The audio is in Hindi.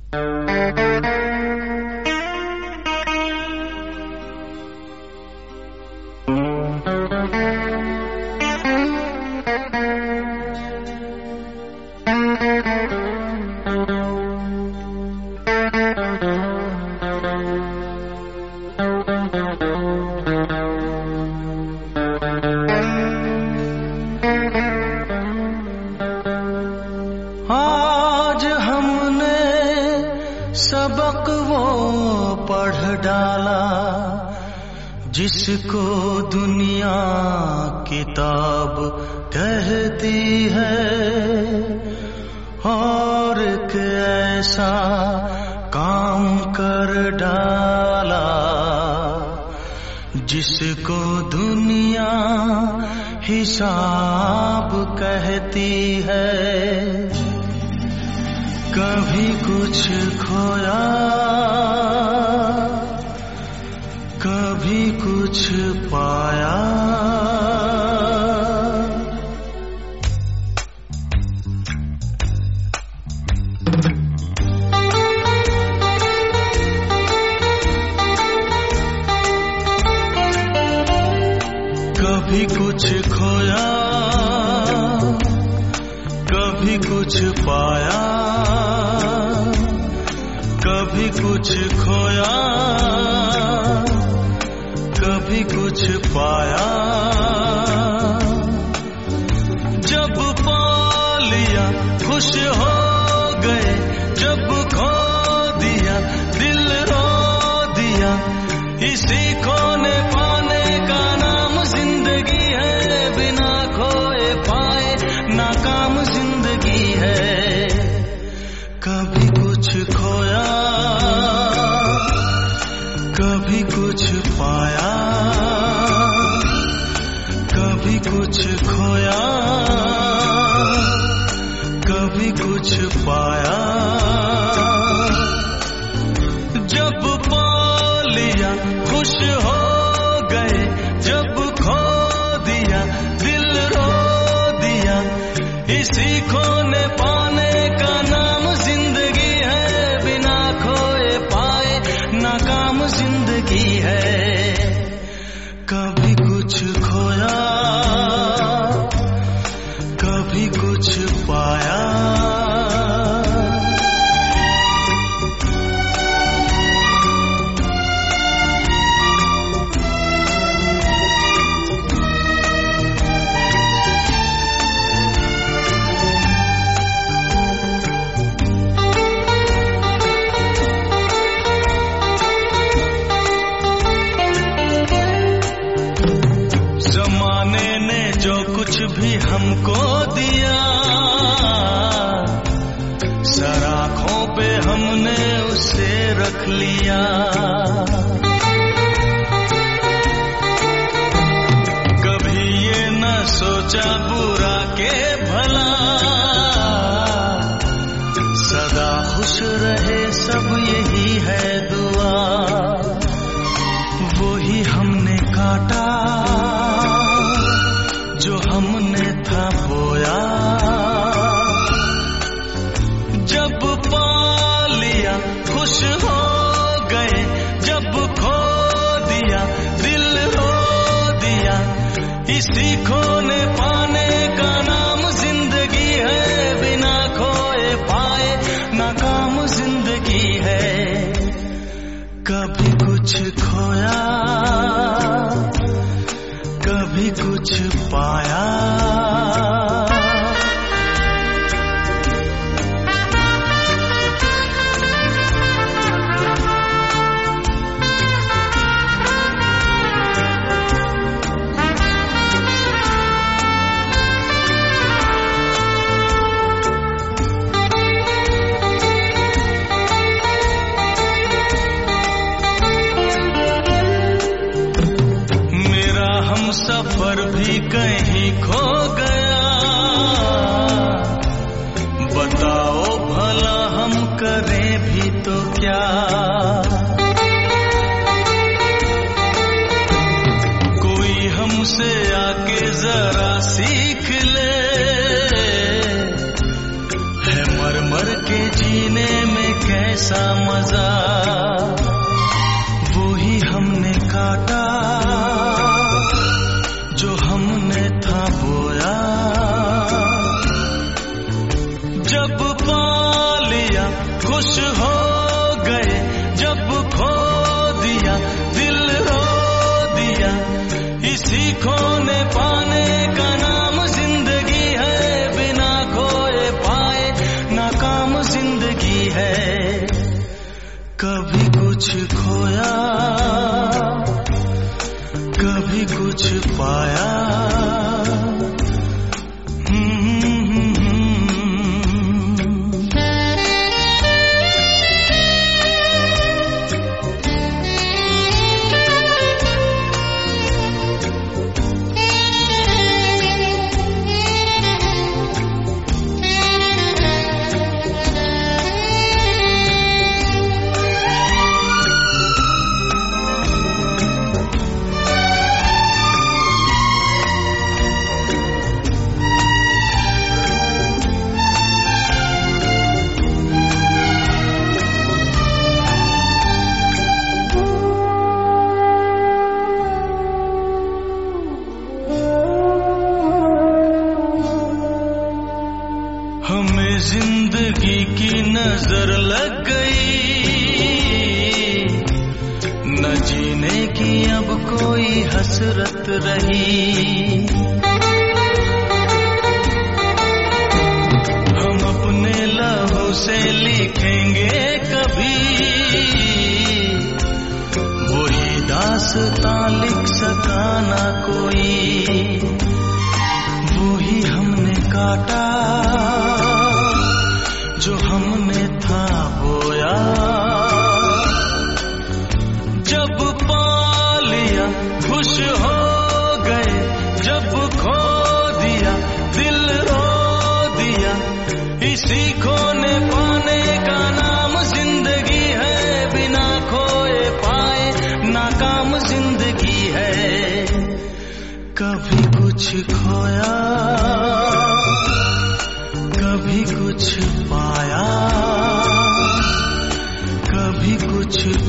आज हमने सबक वो पढ़ डाला जिसको दुनिया किताब कहती है, और एक ऐसा काम कर डाला जिसको दुनिया हिसाब कहती है। कभी कुछ खोया, कभी कुछ पाया, कभी कुछ खोया, कभी कुछ पाया, कभी कुछ खोया, कभी कुछ पाया। जब पा लिया खुश हो गए, जब खो दिया दिल रो दिया। इसी खोने पाने का नाम जिंदगी है, बिना खोए पाए नाकाम जिंदगी है। कभी कुछ खोया, कभी कुछ पाया, कभी कुछ खोया, कभी कुछ पाया। जब पा लिया खुश हो गए, जब खो दिया दिल रो दिया। इसी खोने पाने का नाम जिंदगी है, बिना खोए पाए नाकाम जिंदगी है। कभी कुछ खोया, कभी कुछ पाया। जमाने ने जो कुछ भी हमको दिया, सर आँखों पे हमने उसे रख लिया। कभी ये न सोचा बुरा के भला, सदा खुश रहे सब यही है दुआ। वो ही हमने काटा जो हमने था बोया। जब पा लिया खुश हो गए, जब खो दिया दिल रो दिया। इसी खोने पाने का नाम जिंदगी है, बिना खोए पाए नाकाम जिंदगी है। कभी कुछ खोया, कभी कुछ पाया। सफर भी कहीं खो गया, बताओ भला हम करें भी तो क्या। कोई हमसे आके जरा सीख ले, है मर मर के जीने में कैसे कैसा मजा, वो ही हमने काटा जो हमने था बोया। जब पा लिया खुश हो गए, जब खो दिया दिल रो दिया। इसी खोने पाने का नाम जिंदगी है, बिना खोए पाए नाकाम जिंदगी है। कभी कुछ खोया, कभी कुछ पाया। हमें जिंदगी की नजर लग गई, न जीने की अब कोई हसरत रही। हम अपने लहू से लिखेंगे कभी, वही दास्तां लिख सका ना कोई। वही हमने काटा जो हमने था बोया। जब पा लिया खुश हो गए, जब खो दिया दिल रो दिया। इसी खोने पाने का नाम जिंदगी है, बिना खोए पाए नाकाम जिंदगी है। कभी कुछ खोया, कभी कुछ पाया, कभी कुछ